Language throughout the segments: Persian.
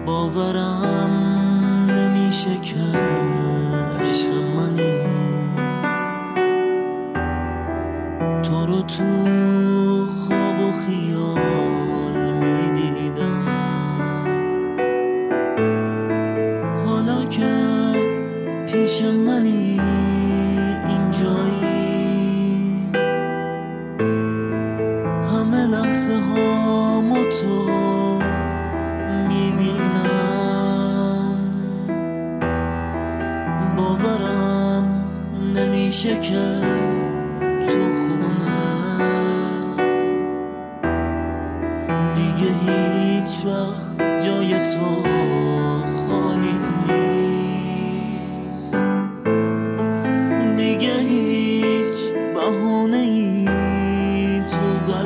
باورم نمیشه که عشق منی، تو رو تو خواب و خیال میدیدم، حالا که پیش منی اینجایی، همه لحظه هامو تو میبینم، باورم نمیشه که تو خونه دیگه هیچ وقت جای تو خالی نیست، دیگه هیچ بهانه‌ای تو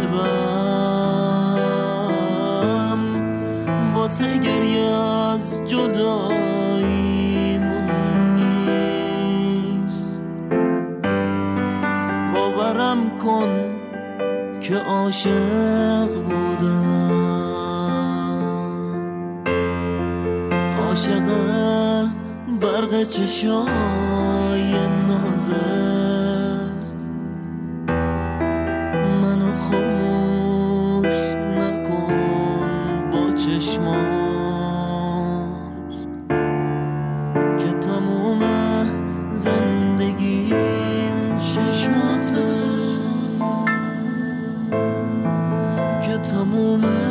قلبم واسه گریه از جداییمون نیست. باورم کن که عاشق بودم، عاشق برق چشای نازت، منو خاموش نکن با چشمات که تموم زندگیم چشماته، که تموم